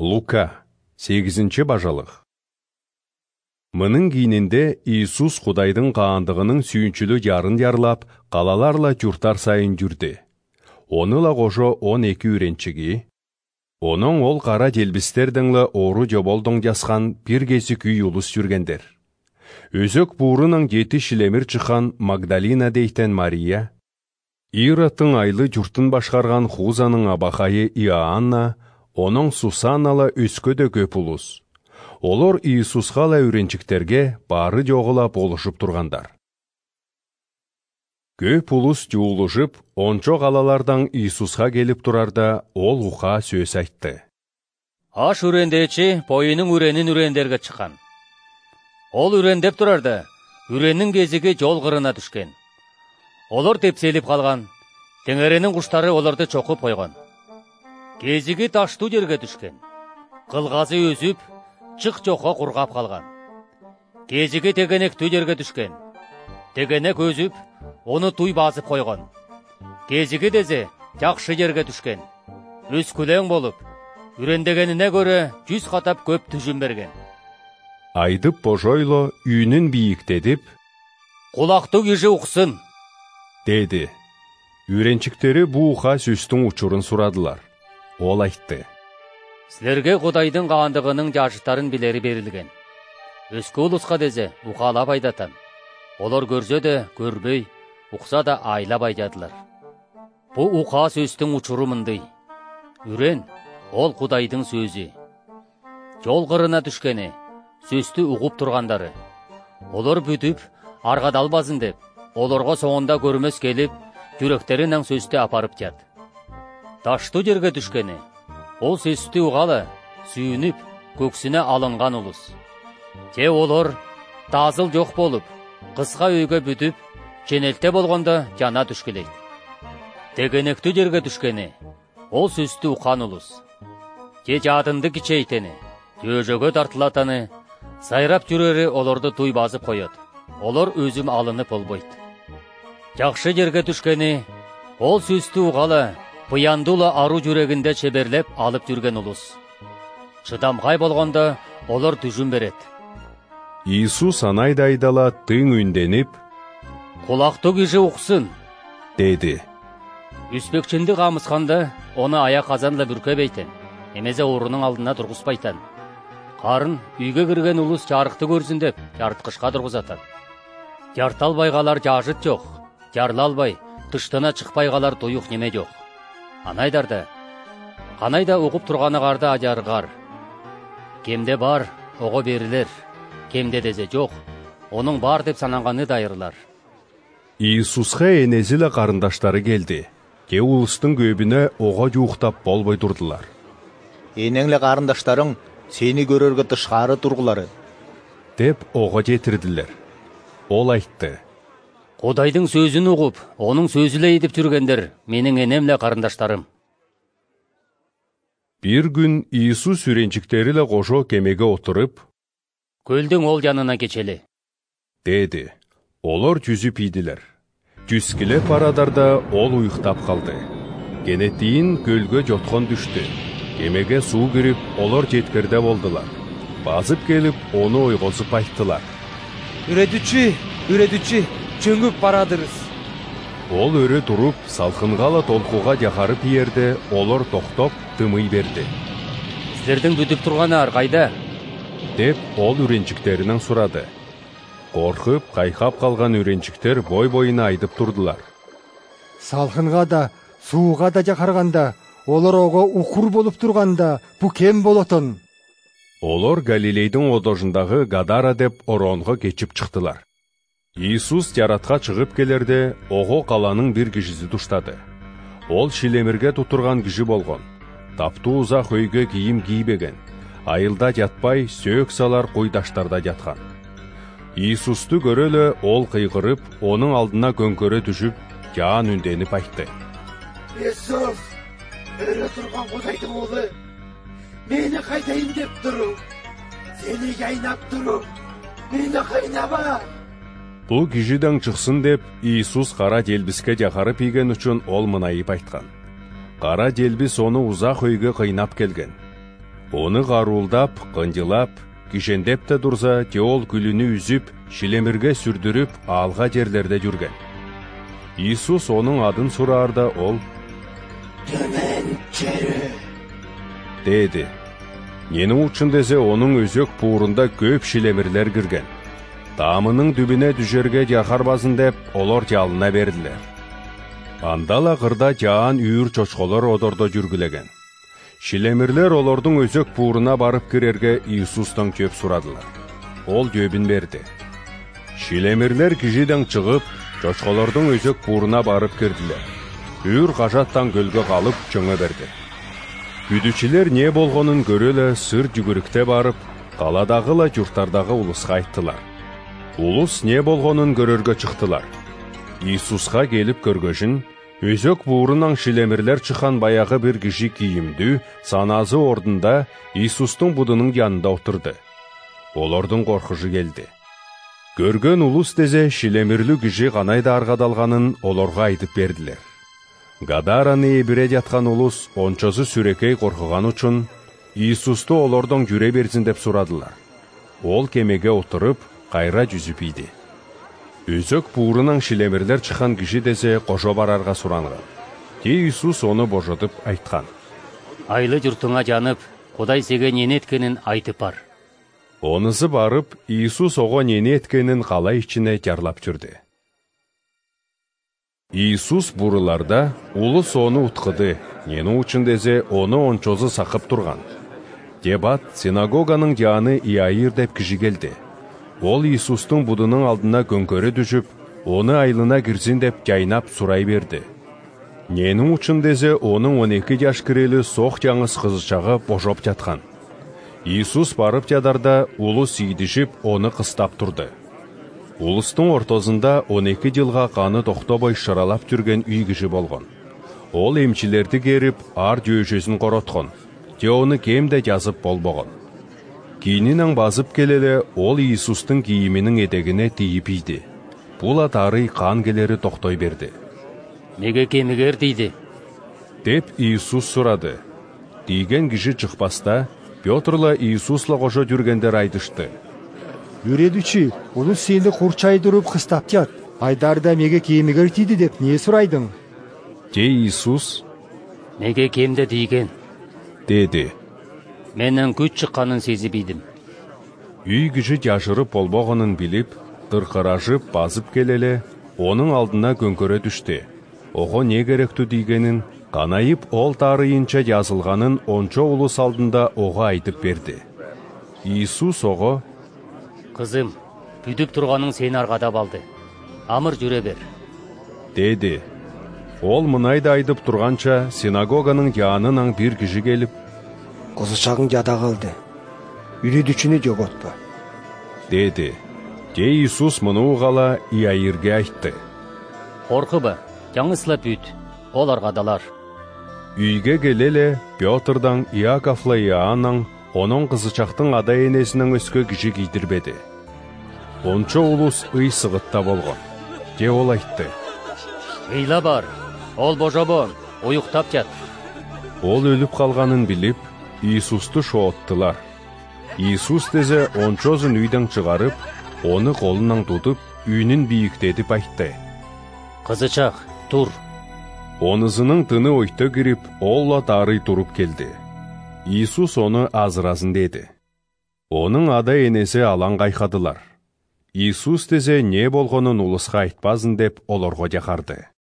Лука 8 бажалық. Мының кейінінде Иисус Құдайдың қаандығының сүйіншілі жарын ярлап, қалаларла жұртар сайын жүрді. Оныла қожо 12 үйренчігі, оның ол қара желбістердіңлі ору жоболдың жасқан бір кесі күй ұлыс жүргендер. Өзік бұрының 7 шілемір чыққан Магдалина дейтен Мария, Ираттың айлы жұртын башқарған Хузаның абақайы Иоанна, оның Сусаннала өскөді көп ұлыс. Олар Иисусқала үйренчіктерге бары жоғылап олышып тұрғандар. Көп ұлыс жуылышып, ончо қалалардан Иисусқа келіп тұрарда, ол ұқа сөз айтты. Аш үрендечі бойының үренін үрендерге чыққан. Ол үрендеп тұрарда, үреннің кезіге жол қырына түшкен. Олар тепселіп қалған, теңеренің құштары оларды чоқып қойған. Кезіге ташту жерге түшкен. Қылғазы өзіп, чық жоққа құрғап қалған. Кезіге тегенек жерге түшкен. Тегенек өзіп, оны туй басып қойған. Кезіге дезе, жақшы жерге түшкен. Өз күлең болып, үрендегеніне көре 100 қатап көп түжім берген. Айдып божойло үйінін биіктедіп, «Құлақты кежі ұқсын», деді. Үйренчіктері бұл ұқа сөздің ұчырын сұрадылар. Ол айтты. Сілерге Құдайдың қаандығының жажыттарын білері берілген. Өскі ұлысқа дезе ұқалап айдатан. Олар көрсе де көрбей, ұқса да айлап айдадылар. Бұл ұқа сөздің ұчырымындай. Үрен, ол Құдайдың сөзі. Жол қырына түшкені, сөзді ұғып тұрғандары. Олар бүтіп, арғадалбазын деп, оларға соңында көрмес келіп, жүректерінен сөзді апарып жат. Ташту жерге түшкені, ол сөзді ұғалы, сүйініп, көксіне алынған ұлыс. Те олар тазыл жоқ болып, қысқа өйге бүтіп, кенелте болғанда жана түшкелейді. Тегенекті жерге түшкені, ол сөзді ұқан ұлыс. Те жадынды кичейтені, жөжөге тартылатаны, сайрап жүрері оларды туй басып қойады. Олар өзім алынып олбойды. Жақшы жерге түшкені, ол сөзді ұғалы, пыяндула ару жүрегінде шеберлеп алып жүрген ұлыс. Шыдамғай болғанда олар түжім береді. Иисус анайды айдала тың үнденіп, «Құлақты кежі ұқсын», деді. Үспекшінді қамысқанда оны аяқ қазанла бүркебейтін, емезе орының алдына тұрғызбайтын. Қарын үйге кірген ұлыс жарықты көрсін деп жартқышқа тұрғызатын. Жарталбайғалар жажыт жоқ, жарлалбай, тыштына шықпайғалар тойық неме жоқ. Анайдарда, қанайда оқып тұрғаны қарды ажарғар. Кемде бар, оғы берілер. Кемде дезе жоқ, оның бар деп сананғаны дайырлар. Иисусқа енезілі қарындаштары келді. Ке ұлыстың көбіне оға жуықтап болбай тұрдылар. Енеңлі қарындаштарың сені көрерге тышқары тұрғылары, деп оға жетірділер. Ол айтты. Құдайдың сөзін ұғып, оның сөзілі едіп жүргендер, менің енемлі қарындаштарым. Bir gün Иисус үйренчіктерілі қожо кемеге отырып, «Көлдің ол жанына кечелі», деді. Олар жүзіп иділер. Жүскілеп барадарда ол ұйықтап қалды. Кенеттейін көлге жотқан düşті. Кемеге су кіріп, олар жеткерде болдылар. Басып келіп, оны ойғызып айттылар. Үредүчі, чөңгіп барадырыз. Ол өрі тұрып, салқынғалы толқуға жақарып ерді, олар тоқтап, тымый берді. «Сіздердің бүтіп тұрғаны арқайда?» деп ол үйренчіктерінің сұрады. Қорқып, қайқап қалған үйренчіктер бой-бойына айдып тұрдылар. Салқынға да, суға да жақарғанда, олар оға ұқыр болып тұрғанда, бұ кем болатын. Олар Галилейдің одожындағы Гадара деп оронға кечіп чықтылар. Иисус жаратқа шығып келерде, оғы қаланың бір кішісі тұштады. Ол шилемірге тұтырған кіші болған. Тапту ұзақ өйге киім кибеген. Айылда жатпай, сөк салар қойдаштарда жатқан. Иисусты көрелі ол қиғырып, оның алдына көңкөрі түшіп, жан үнденіп айтты. «Иисус, өрі тұрған Құдайдың олы, мені қайтайын деп тұру, сені қайнап тұру, мені қайнама». Бұл кижиден чықсын деп, Иисус қара желбіске жақарып иген үшін ол мынайып айтқан. Қара желбіс оны ұзақ өйге қайнап келген. Оны каруулдап, кынжылап, кишендеп те турса, же ол күлүнү үзүп, шилемирге сүрдүрүп, алга жерлерде жүрген. Иисус onun адын сураарда ол Төмен чері. деди. Нени үчүн десе, onun өзөк буурунда көп шилемирлер кирген. Таамынын дүбүнө düşерге жакарбасын деп, олар жалына бердилер. Андала кырда жаан үйүр чочколор одордо жүргүлеген. Шилемирлер олордун өзөк буурuna барып кирерге Иисустан жөп сурадылар. Ол жөбүн берди. Шилемирлер кишиден чыгып, чочколордун өзөк буурuna барып кирдилер. Үйүр кажаттан көлгө калып чөңө берди. Күдүчүлөр не болгонун көрөлө сыр жүгүрүктө барып, каладагыла журттардагы улуска айттылар. Улус не болгонун көрөргө чыктылар. Иисуска келип көргөшүн, өзөк буурунан шилемирлер чыккан баягы бир киши кийимдүү, саназы ордунда Иисустун будунун янында отурду. Олордун коркушу келди. Көргөн улус дезе шилемирлүү киши канайда аргадалганын олорго айтып бердилер. Гадараны ебире жаткан улус ончосу сүрекей коркуган үчүн Иисусту олордон жүрө берсин деп сурадылар. Ол кемеге отуруп, кайра жүзүп ийди. Өзөк буурунан шилемирлер чыккан киши десе кошо барарга суранган. Иисус оны божотуп айткан. Айлы журтуңа жанып, Кудай сеге нени эткенин айтып бар. Онысы барып, Иисус ого нени эткенин калай ичине жарлап жүрдү. Иисус буруларда улус onu уткуды, нени үчүн десе оны ончозу сакып турган. Дебат синагоганын жааны Иаир деп киши келди. Ол Иисустун будунун алдына көңкөрө düşүп, оны айлына кирсин деп жайнап сурай берди. Нени үчүн десе onun 12 жаш кирели сок жаңыз кызычагы божоп жаткан. Иисус барып жадарда улус ийдишип, оны кыстап турду. Улустун ортосунда 12 жылга каны токтобой шаралап жүрген үй киши болгон. Ол эмчилерди керип, ар жөөшөсүн короткон. Же оны кемде жазып болбогон. Кийининен басып келеле, ол Иисустун кийиминин этегине тийип ийди. Бул атары кан келери токтой берди. Неге кемигер дейди? Деп Иисус сурады. Тийген киши чыкпаста, Пётрла Иисусла кошо жүргендер айтышты. Үйрөдүчү, улус сени курчайдырып кыстап жат. Айдарда меге кемигер тийди деп не сурайдың? Же Иисус Неге кемде тийген? деди. Менен күч чыкканын сезип идим. Үй киши жашырып болбогонун билип, тыркырашып басып келеле, onun алдына көңкөрө düştү. Ого не керектүү дегенин, канайып ол тарыйынча жазылганын ончо улус алдында ого айтып берди. Иисус ого: Кызым, бүдүп турганың сени аргадап алды. Амыр жүрө бер. деди. Ол мынайды айтып турганча, синагоганын жаанынан бир киши келип, Кызычагың жада калды. Үйрөдүчүнү жоготпа. деди. Же Иисус муну угала Иаирге айтты. Коркуба, жаңысла бүт. Ол аргадалар. Үйге келеле, Пётрдан, Иаковла Иоаннан, onun кызычактын ада энесинен өскө киши кийдирбеди. Ончо улус ый сыгытта болгон. Же ол айтты. Ыйла бар. Ол божобон, уюктап жат. Ол өлүп калганын билип, Иисусту шооттулар. Иисус дезе ончозун үйдөн чыгарып, оны колунан тутуп, үйүнүн бийиктетип айтты. Кызычак, тур. Онысынын тыны ойто кирип, олла тарый туруп келди. Иисус оны азырасын деди. Onun ада энеси алаң кайкадылар. Иисус дезе не болгонун улуска айтпазын деп олорго жакарды.